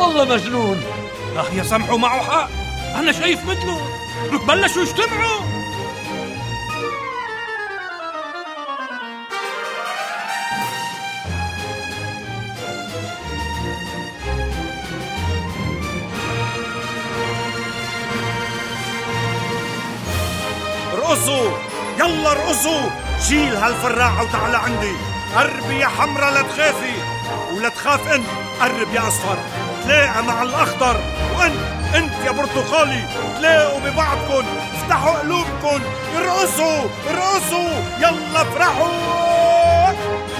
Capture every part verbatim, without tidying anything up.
والله مجنون. اه يا سمحوا معه حق، أنا شايف مثله. لك بلشوا يجتمعوا. ارقصوا يلا ارقصوا، شيل هالفراعة وتعال عندي. قربي يا حمرا لا تخافي ولا تخاف انت. قرب يا اصفر، تلاقى مع الاخضر. وانت انت يا برتقالي تلاقوا ببعضكن. افتحوا قلوبكن، ارقصوا ارقصوا يلا افرحوا.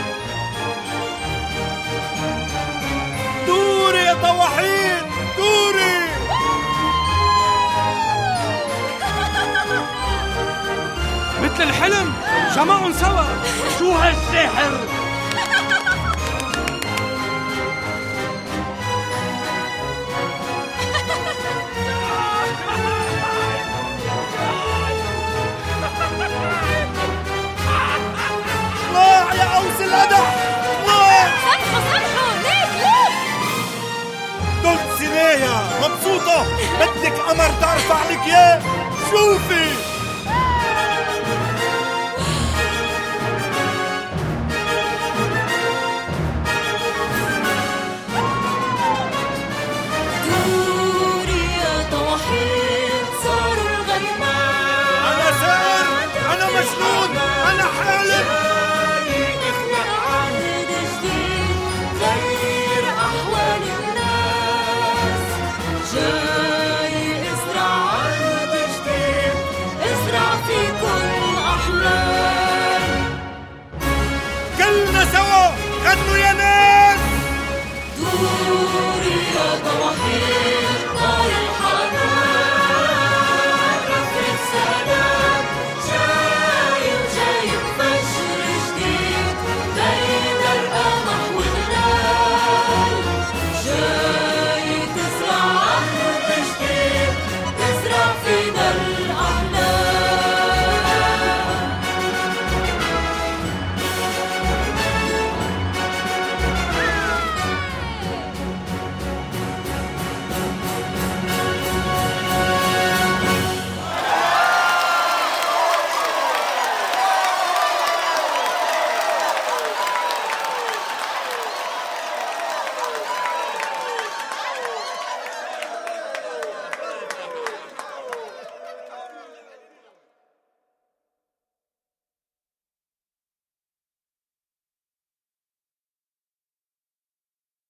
دوري يا طواحين دوري. مثل الحلم جمعهم سوا. شو هالسحر؟ طلع يا قوس القدح طلع. سامحوا سامحوا، ليك ليك. دول سنايا مبسوطة، بدك قمر تعرف عليك ياه. شوفي